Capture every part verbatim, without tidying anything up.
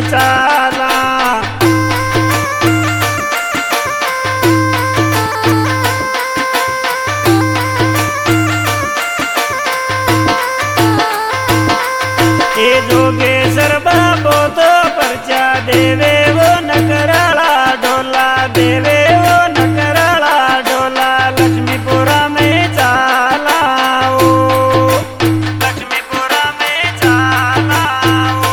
चाला। ए जोगेश्वर बाबो तो परचा देवे वो नकराला ढोला देवे वो नकराला ढोला लक्ष्मीपुरा में चाला ओ लक्ष्मीपुरा में चाला ओ।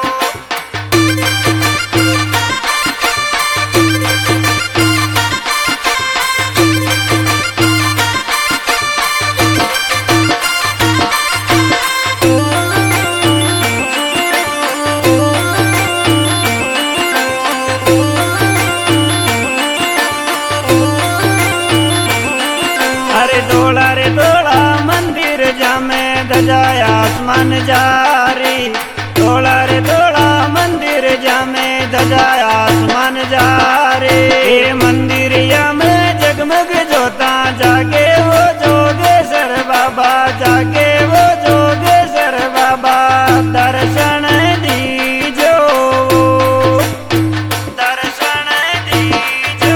अरे डोला रे डोला मंदिर जामे धजाया आसमान जारी। डोला रे डोला मंदिर जामे धजाया आसमान जारी। ए मंदिरिया में जगमग जोता जागे वो जोगेश्वर बाबा जागे वो जोगेश्वर बाबा दर्शन दीजो दर्शन दीजो।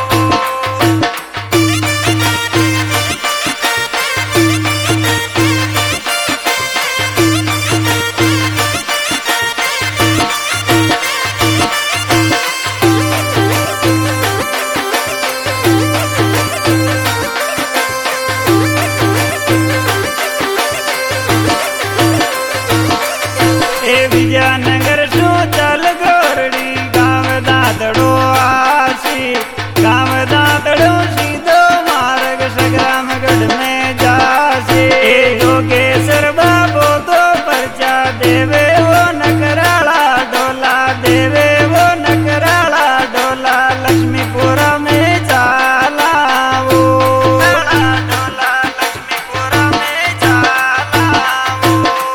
विजयनगर सो चल गोरड़ी गाँव दादड़ो आसी। गाँव दादड़ो सीधो मार्ग संग्रामगढ़ में जासी। जोगेश्वर बाबो तो परचा देवे वो नकराला ढोला देवे वो नकराला ढोला लक्ष्मीपुरा में चाला वो ढोला लक्ष्मीपुरा में चाला वो।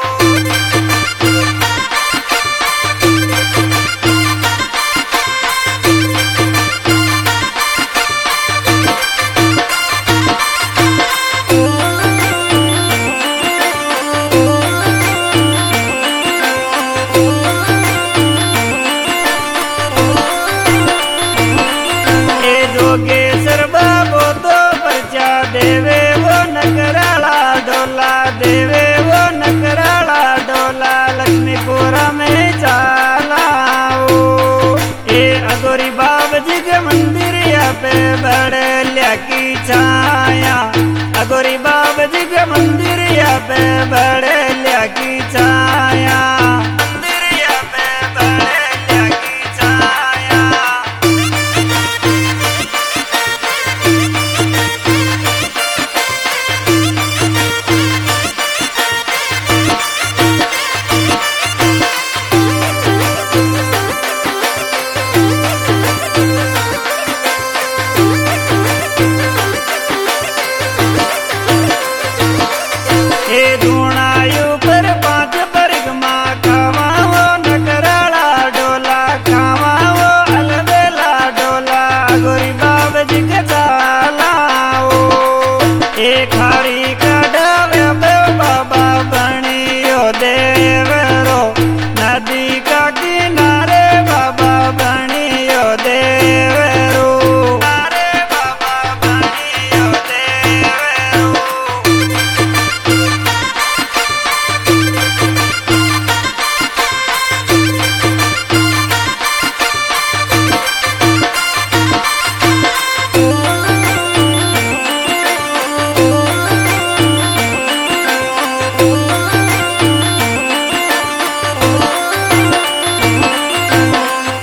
जोगेश्वर बाबो तो परचा देवे वो नकराला ढोला देवे वो नकराला ढोला लक्ष्मीपुरा में चाला ओ। ए अगोरी बाबजी के मंदिरिया पे बड़लिया की छाया। अगोरी बाबजी के मंदिरिया पे बड़लिया की छाया।